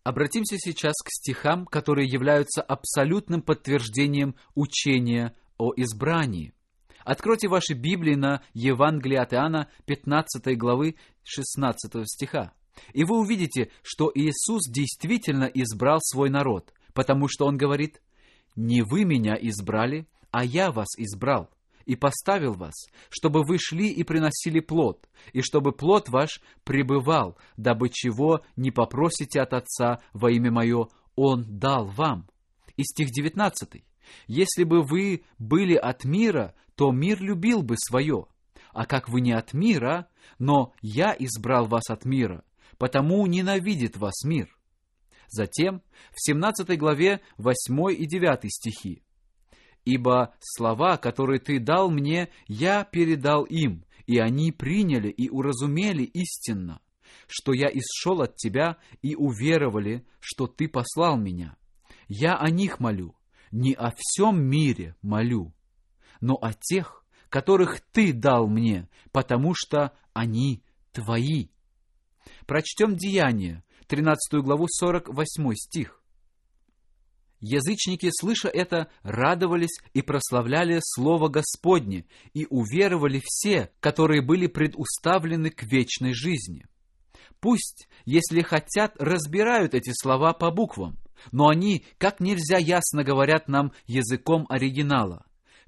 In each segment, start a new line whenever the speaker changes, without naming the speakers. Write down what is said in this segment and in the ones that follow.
Обратимся сейчас к стихам, которые являются абсолютным подтверждением учения о избрании. Откройте ваши Библии на Евангелие от Иоанна, 15 главы, 16 стиха. И вы увидите, что Иисус действительно избрал свой народ, потому что Он говорит: «Не вы меня избрали, а я вас избрал и поставил вас, чтобы вы шли и приносили плод, и чтобы плод ваш пребывал, дабы чего не попросите от Отца во имя Мое, Он дал вам». И стих 19. «Если бы вы были от мира, то мир любил бы свое. А как вы не от мира, но я избрал вас от мира, потому ненавидит вас мир». Затем в 17 главе 8 и 9 стихи. «Ибо слова, которые ты дал мне, я передал им, и они приняли и уразумели истинно, что я исшел от тебя, и уверовали, что ты послал меня. Я о них молю, не о всем мире молю, но о тех, которых ты дал мне, потому что они твои». Прочтем Деяния, 13 главу, 48 стих. «Язычники, слыша это, радовались и прославляли Слово Господне, и уверовали все, которые были предуставлены к вечной жизни». Пусть, если хотят, разбирают эти слова по буквам, но они как нельзя ясно говорят нам языком оригинала.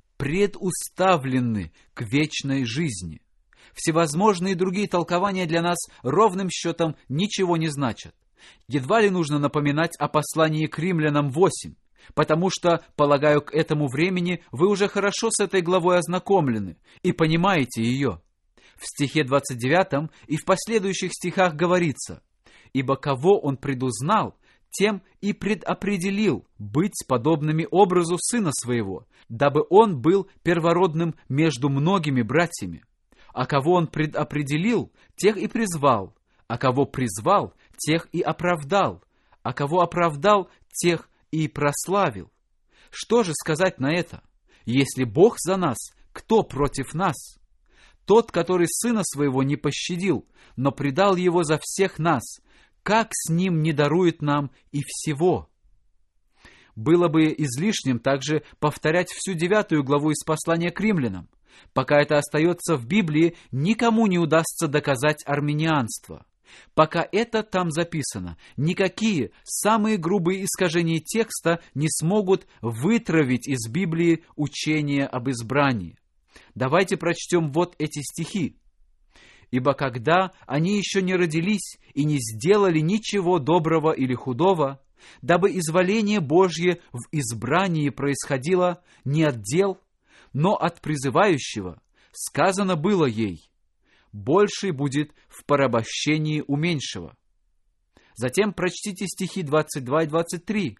Предуставлены к вечной жизни. Всевозможные другие толкования для нас ровным счетом ничего не значат. Едва ли нужно напоминать о послании к Римлянам 8, потому что, полагаю, к этому времени вы уже хорошо с этой главой ознакомлены и понимаете ее. В стихе 29 и в последующих стихах говорится: «Ибо кого Он предузнал, тем и предопределил быть подобными образу Сына Своего, дабы Он был первородным между многими братьями. А кого Он предопределил, тех и призвал, а кого призвал, тех и оправдал, а кого оправдал, тех и прославил». Что же сказать на это? Если Бог за нас, кто против нас? Тот, который Сына Своего не пощадил, но предал Его за всех нас, как с Ним не дарует нам и всего? Было бы излишним также повторять всю 9 главу из послания к Римлянам. Пока это остается в Библии, никому не удастся доказать арминианство. Пока это там записано, никакие самые грубые искажения текста не смогут вытравить из Библии учение об избрании. Давайте прочтем вот эти стихи. «Ибо когда они еще не родились и не сделали ничего доброго или худого, дабы изволение Божье в избрании происходило не от дел, но от призывающего, сказано было ей: больший будет в порабощении у меньшего». Затем прочтите стихи 22 и 23.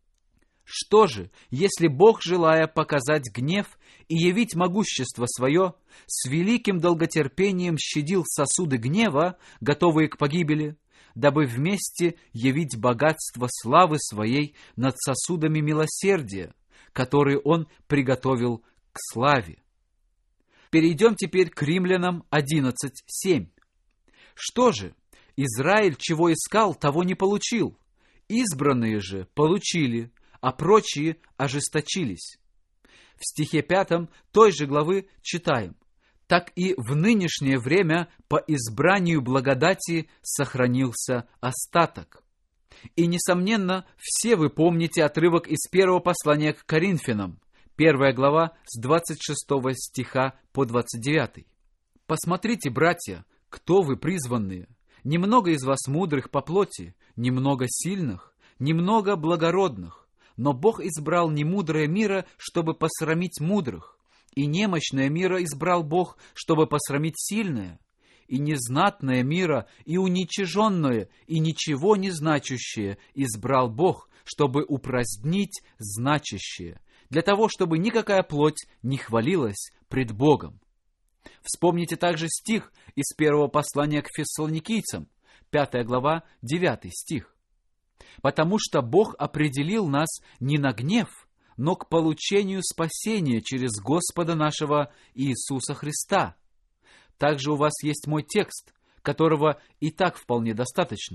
«Что же, если Бог, желая показать гнев и явить могущество свое, с великим долготерпением щадил сосуды гнева, готовые к погибели, дабы вместе явить богатство славы своей над сосудами милосердия, которые Он приготовил к славе». Перейдем теперь к Римлянам 11:7. «Что же, Израиль чего искал, того не получил, избранные же получили, а прочие ожесточились». В стихе 5 той же главы читаем: «Так и в нынешнее время по избранию благодати сохранился остаток». И, несомненно, все вы помните отрывок из первого послания к Коринфянам, 1 глава с 26 стиха по 29. «Посмотрите, братья, кто вы призванные. Немного из вас мудрых по плоти, немного сильных, немного благородных. Но Бог избрал немудрое мира, чтобы посрамить мудрых, и немощное мира избрал Бог, чтобы посрамить сильное, и незнатное мира, и уничиженное, и ничего не значащее избрал Бог, чтобы упразднить значащее, для того, чтобы никакая плоть не хвалилась пред Богом». Вспомните также стих из первого послания к фессалоникийцам, 5 глава, 9 стих. «Потому что Бог определил нас не на гнев, но к получению спасения через Господа нашего Иисуса Христа». Также у вас есть мой текст, которого и так вполне достаточно.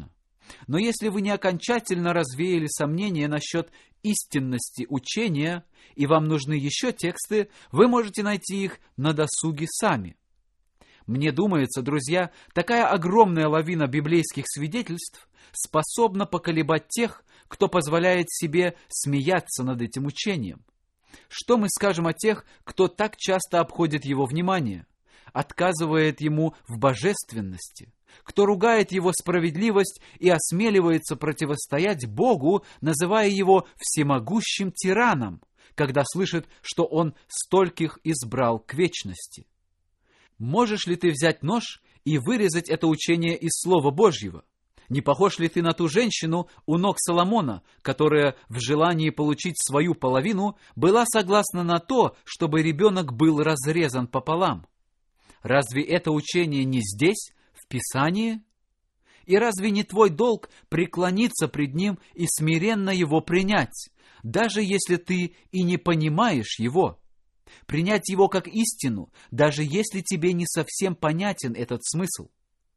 Но если вы не окончательно развеяли сомнения насчет истинности учения, и вам нужны еще тексты, вы можете найти их на досуге сами. Мне думается, друзья, такая огромная лавина библейских свидетельств способна поколебать тех, кто позволяет себе смеяться над этим учением. Что мы скажем о тех, кто так часто обходит его внимание, отказывает ему в божественности, кто ругает его справедливость и осмеливается противостоять Богу, называя его всемогущим тираном, когда слышит, что он стольких избрал к вечности? Можешь ли ты взять нож и вырезать это учение из Слова Божьего? Не похож ли ты на ту женщину у ног Соломона, которая в желании получить свою половину была согласна на то, чтобы ребенок был разрезан пополам? Разве это учение не здесь, в Писании? И разве не твой долг преклониться пред ним и смиренно его принять, даже если ты и не понимаешь его? Принять его как истину, даже если тебе не совсем понятен этот смысл.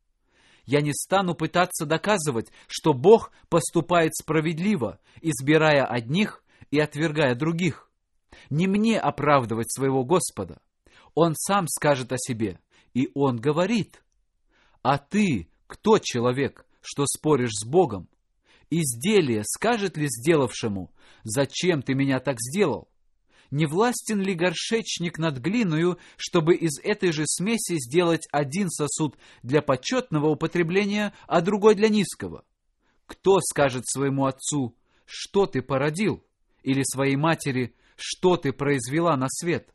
Я не стану пытаться доказывать, что Бог поступает справедливо, избирая одних и отвергая других. Не мне оправдывать своего Господа. Он сам скажет о себе, и Он говорит: «А ты, кто человек, что споришь с Богом? Изделие скажет ли сделавшему: зачем ты меня так сделал? Не властен ли горшечник над глиною, чтобы из этой же смеси сделать один сосуд для почетного употребления, а другой для низкого? Кто скажет своему отцу: что ты породил? Или своей матери: что ты произвела на свет?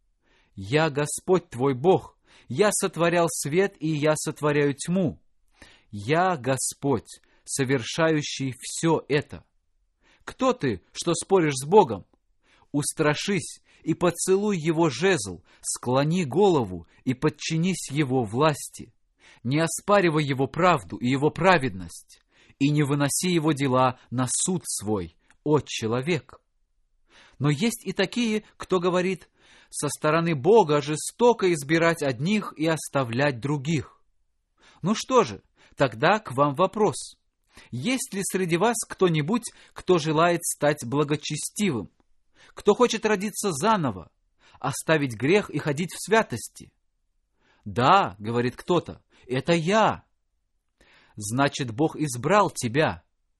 Я Господь твой Бог, я сотворял свет, и я сотворяю тьму. Я Господь, совершающий все это. Кто ты, что споришь с Богом? Устрашись и поцелуй Его жезл, склони голову и подчинись Его власти. Не оспаривай Его правду и Его праведность, и не выноси Его дела на суд свой, о человек». Но есть и такие, кто говорит: со стороны Бога жестоко избирать одних и оставлять других. Ну что же, тогда к вам вопрос. Есть ли среди вас кто-нибудь, кто желает стать благочестивым? Кто хочет родиться заново, оставить грех и ходить в святости? Да, говорит кто-то, это я. Значит, Бог избрал тебя.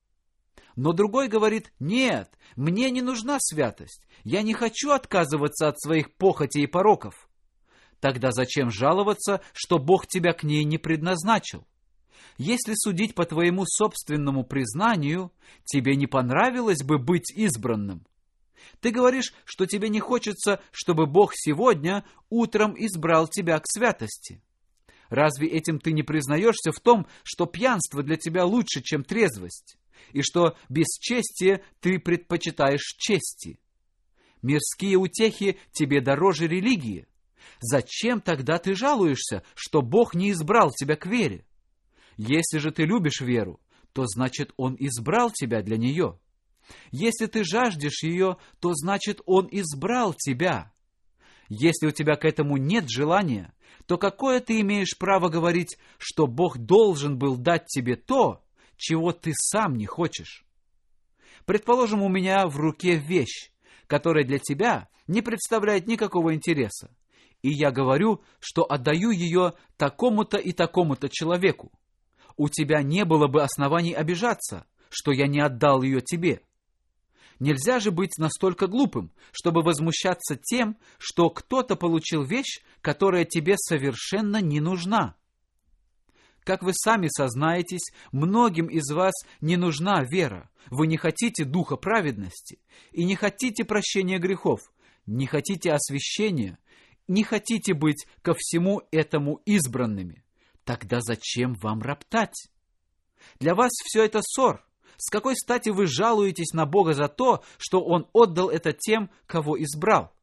Но другой говорит: нет, мне не нужна святость, я не хочу отказываться от своих похотей и пороков. Тогда зачем жаловаться, что Бог тебя к ней не предназначил? Если судить по твоему собственному признанию, тебе не понравилось бы быть избранным. Ты говоришь, что тебе не хочется, чтобы Бог сегодня утром избрал тебя к святости. Разве этим ты не признаешься в том, что пьянство для тебя лучше, чем трезвость, и что бесчестие ты предпочитаешь чести? Мирские утехи тебе дороже религии. Зачем тогда ты жалуешься, что Бог не избрал тебя к вере? Если же ты любишь веру, то значит Он избрал тебя для нее. Если ты жаждешь ее, то значит Он избрал тебя. Если у тебя к этому нет желания, то какое ты имеешь право говорить, что Бог должен был дать тебе то, чего ты сам не хочешь? Предположим, у меня в руке вещь, которая для тебя не представляет никакого интереса, и я говорю, что отдаю ее такому-то и такому-то человеку. У тебя не было бы оснований обижаться, что я не отдал ее тебе. Нельзя же быть настолько глупым, чтобы возмущаться тем, что кто-то получил вещь, которая тебе совершенно не нужна. Как вы сами сознаетесь, многим из вас не нужна вера. Вы не хотите духа праведности и не хотите прощения грехов, не хотите освящения, не хотите быть ко всему этому избранными. Тогда зачем вам роптать? Для вас все это ссор. С какой стати вы жалуетесь на Бога за то, что Он отдал это тем, кого избрал?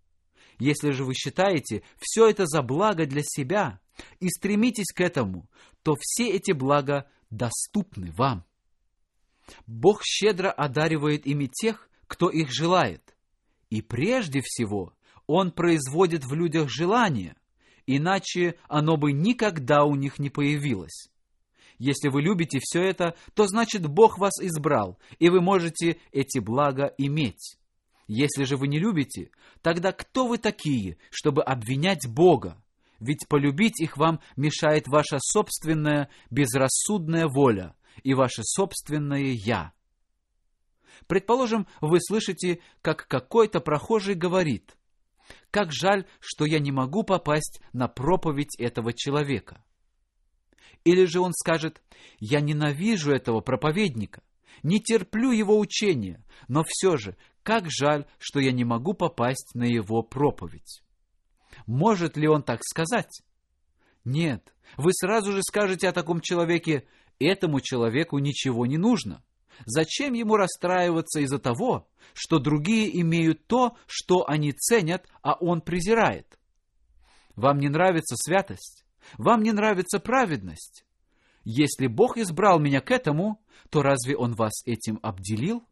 Если же вы считаете все это за благо для себя и стремитесь к этому, то все эти блага доступны вам. Бог щедро одаривает ими тех, кто их желает. И прежде всего Он производит в людях желание, иначе оно бы никогда у них не появилось. Если вы любите все это, то значит Бог вас избрал, и вы можете эти блага иметь. Если же вы не любите, тогда кто вы такие, чтобы обвинять Бога? Ведь полюбить их вам мешает ваша собственная безрассудная воля и ваше собственное «я». Предположим, вы слышите, как какой-то прохожий говорит: «Как жаль, что я не могу попасть на проповедь этого человека». Или же он скажет: «Я ненавижу этого проповедника, не терплю его учения, но все же, как жаль, что я не могу попасть на его проповедь». Может ли он так сказать? Нет. Вы сразу же скажете о таком человеке: этому человеку ничего не нужно. Зачем ему расстраиваться из-за того, что другие имеют то, что они ценят, а он презирает? Вам не нравится святость? Вам не нравится праведность? Если Бог избрал меня к этому, то разве Он вас этим обделил?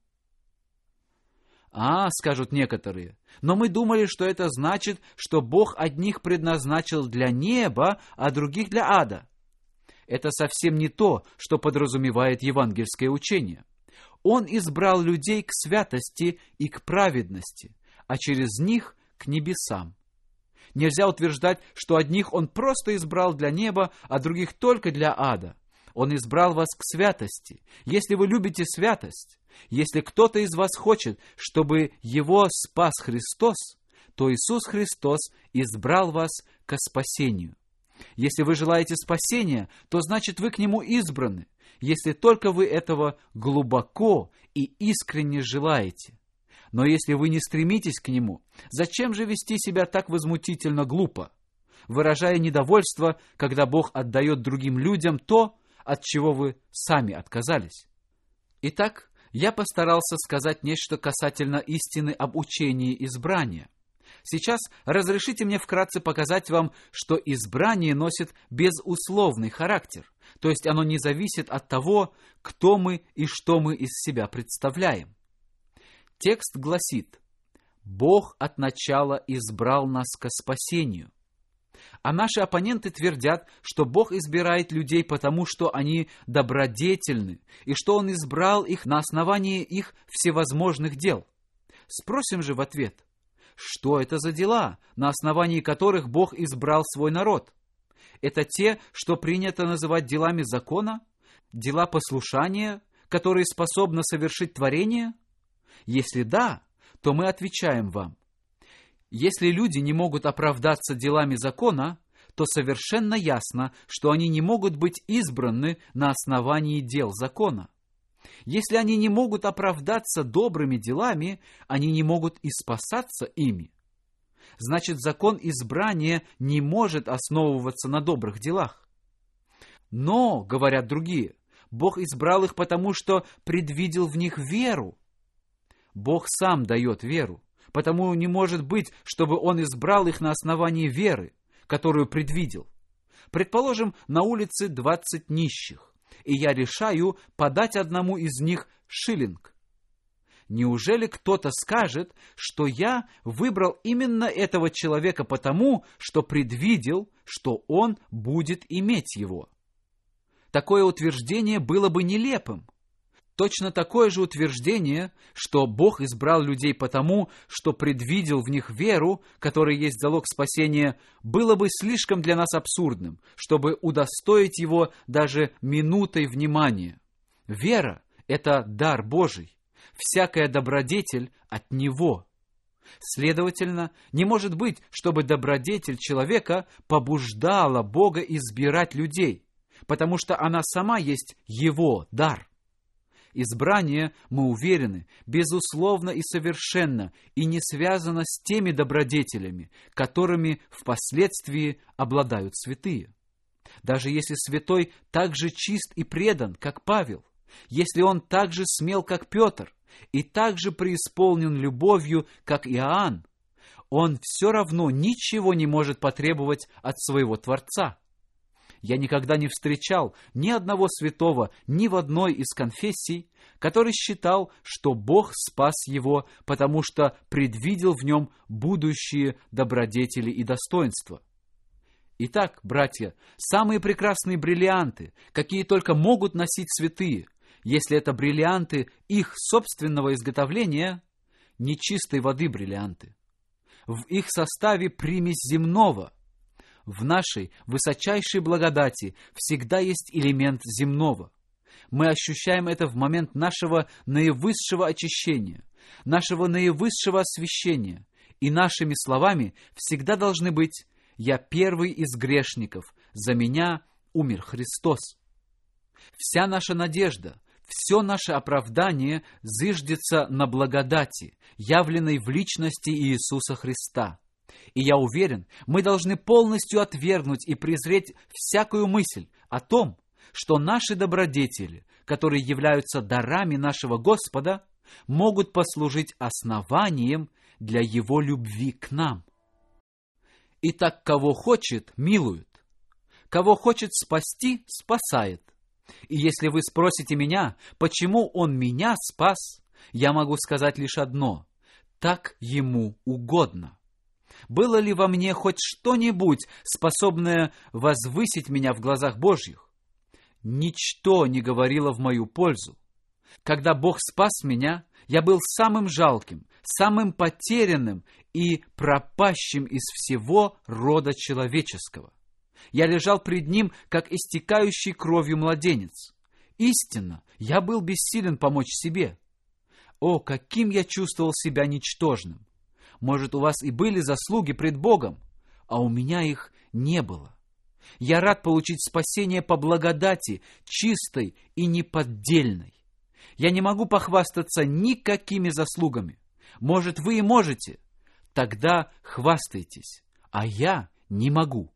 Скажут некоторые, но мы думали, что это значит, что Бог одних предназначил для неба, а других для ада. Это совсем не то, что подразумевает евангельское учение. Он избрал людей к святости и к праведности, а через них к небесам. Нельзя утверждать, что одних Он просто избрал для неба, а других только для ада. Он избрал вас к святости. Если вы любите святость, если кто-то из вас хочет, чтобы его спас Христос, то Иисус Христос избрал вас ко спасению. Если вы желаете спасения, то значит вы к Нему избраны, если только вы этого глубоко и искренне желаете. Но если вы не стремитесь к Нему, зачем же вести себя так возмутительно глупо, выражая недовольство, когда Бог отдает другим людям то, от чего вы сами отказались? Итак, я постарался сказать нечто касательно истины об учении избрания. Сейчас разрешите мне вкратце показать вам, что избрание носит безусловный характер, то есть оно не зависит от того, кто мы и что мы из себя представляем. Текст гласит: «Бог от начала избрал нас ко спасению». А наши оппоненты твердят, что Бог избирает людей потому, что они добродетельны, и что Он избрал их на основании их всевозможных дел. Спросим же в ответ: что это за дела, на основании которых Бог избрал свой народ? Это те, что принято называть делами закона, дела послушания, которые способны совершить творение? Если да, то мы отвечаем вам: если люди не могут оправдаться делами закона, то совершенно ясно, что они не могут быть избраны на основании дел закона. Если они не могут оправдаться добрыми делами, они не могут и спасаться ими. Значит, закон избрания не может основываться на добрых делах. Но, говорят другие, Бог избрал их потому, что предвидел в них веру. Бог сам дает веру, потому не может быть, чтобы Он избрал их на основании веры, которую предвидел. Предположим, на улице 20 нищих, и я решаю подать одному из них шиллинг. Неужели кто-то скажет, что я выбрал именно этого человека потому, что предвидел, что он будет иметь его? Такое утверждение было бы нелепым. Точно такое же утверждение, что Бог избрал людей потому, что предвидел в них веру, которая есть залог спасения, было бы слишком для нас абсурдным, чтобы удостоить его даже минутой внимания. Вера – это дар Божий, всякая добродетель от Него. Следовательно, не может быть, чтобы добродетель человека побуждала Бога избирать людей, потому что она сама есть Его дар. Избрание, мы уверены, безусловно и совершенно, и не связано с теми добродетелями, которыми впоследствии обладают святые. Даже если святой так же чист и предан, как Павел, если он так же смел, как Петр, и так же преисполнен любовью, как Иоанн, он все равно ничего не может потребовать от своего Творца. Я никогда не встречал ни одного святого ни в одной из конфессий, который считал, что Бог спас его, потому что предвидел в нем будущие добродетели и достоинства. Итак, братья, самые прекрасные бриллианты, какие только могут носить святые, если это бриллианты их собственного изготовления, нечистой воды бриллианты. В их составе примесь земного. В нашей высочайшей благодати всегда есть элемент земного. Мы ощущаем это в момент нашего наивысшего очищения, нашего наивысшего освящения, и нашими словами всегда должны быть: «Я первый из грешников, за меня умер Христос». Вся наша надежда, все наше оправдание зыждется на благодати, явленной в личности Иисуса Христа. И я уверен, мы должны полностью отвергнуть и презреть всякую мысль о том, что наши добродетели, которые являются дарами нашего Господа, могут послужить основанием для Его любви к нам. Итак, кого хочет, милует. Кого хочет спасти, спасает. И если вы спросите меня, почему Он меня спас, я могу сказать лишь одно: так Ему угодно. Было ли во мне хоть что-нибудь, способное возвысить меня в глазах Божьих? Ничто не говорило в мою пользу. Когда Бог спас меня, я был самым жалким, самым потерянным и пропащим из всего рода человеческого. Я лежал пред Ним, как истекающий кровью младенец. Истинно, я был бессилен помочь себе. О, каким я чувствовал себя ничтожным! Может, у вас и были заслуги пред Богом, а у меня их не было. Я рад получить спасение по благодати, чистой и неподдельной. Я не могу похвастаться никакими заслугами. Может, вы и можете. Тогда хвастайтесь, а я не могу.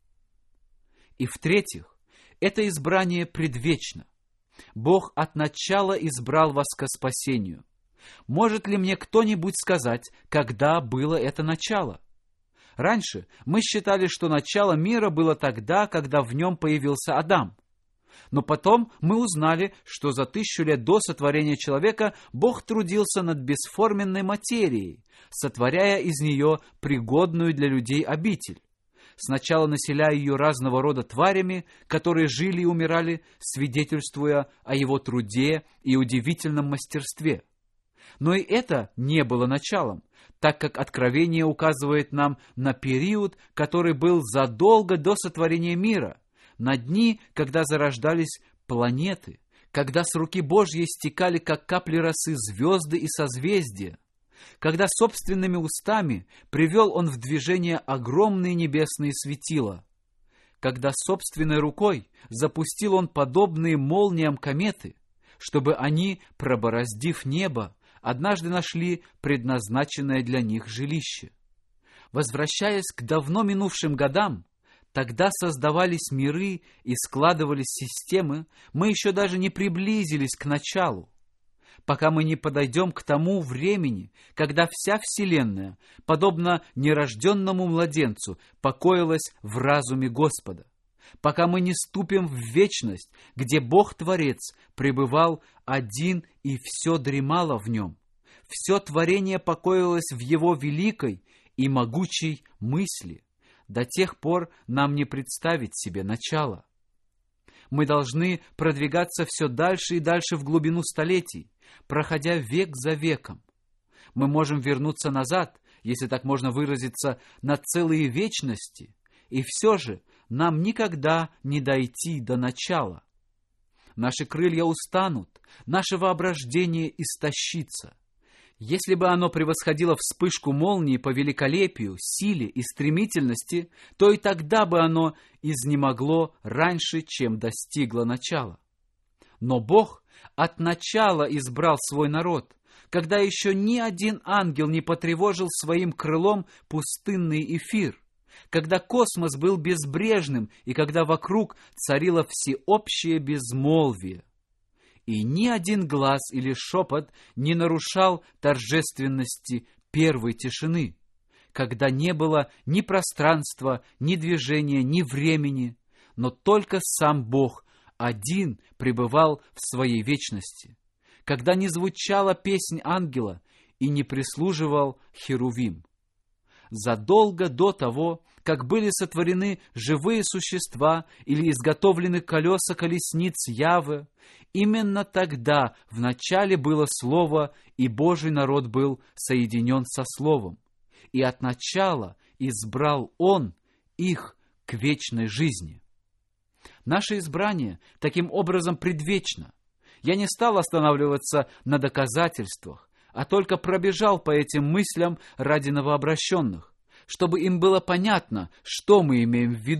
И в-третьих, это избрание предвечно. Бог от начала избрал вас ко спасению. Может ли мне кто-нибудь сказать, когда было это начало? Раньше мы считали, что начало мира было тогда, когда в нем появился Адам. Но потом мы узнали, что за 1000 лет до сотворения человека Бог трудился над бесформенной материей, сотворяя из нее пригодную для людей обитель. Сначала населяя ее разного рода тварями, которые жили и умирали, свидетельствуя о его труде и удивительном мастерстве. Но и это не было началом, так как Откровение указывает нам на период, который был задолго до сотворения мира, на дни, когда зарождались планеты, когда с руки Божьей стекали, как капли росы, звезды и созвездия, когда собственными устами привел Он в движение огромные небесные светила, когда собственной рукой запустил Он подобные молниям кометы, чтобы они, пробороздив небо, однажды нашли предназначенное для них жилище. Возвращаясь к давно минувшим годам, тогда создавались миры и складывались системы, мы еще даже не приблизились к началу. Пока мы не подойдем к тому времени, когда вся Вселенная, подобно нерожденному младенцу, покоилась в разуме Господа. Пока мы не ступим в вечность, где Бог-творец пребывал один и все дремало в нем. Все творение покоилось в Его великой и могучей мысли. До тех пор нам не представить себе начала. Мы должны продвигаться все дальше и дальше в глубину столетий, проходя век за веком. Мы можем вернуться назад, если так можно выразиться, на целые вечности, и все же нам никогда не дойти до начала. Наши крылья устанут, наше воображение истощится. Если бы оно превосходило вспышку молнии по великолепию, силе и стремительности, то и тогда бы оно изнемогло раньше, чем достигло начала. Но Бог от начала избрал свой народ, когда еще ни один ангел не потревожил своим крылом пустынный эфир, когда космос был безбрежным и когда вокруг царило всеобщее безмолвие. И ни один глас или шепот не нарушал торжественности первой тишины, когда не было ни пространства, ни движения, ни времени, но только сам Бог один пребывал в своей вечности, когда не звучала песнь ангела и не прислуживал херувим. задолго до того, как были сотворены живые существа или изготовлены колеса колесниц Яве, именно тогда в начале было Слово, и Божий народ был соединен со Словом. И от начала избрал Он их к вечной жизни. Наше избрание таким образом предвечно. Я не стал останавливаться на доказательствах, а только пробежал по этим мыслям ради новообращенных, чтобы им было понятно, что мы имеем в виду.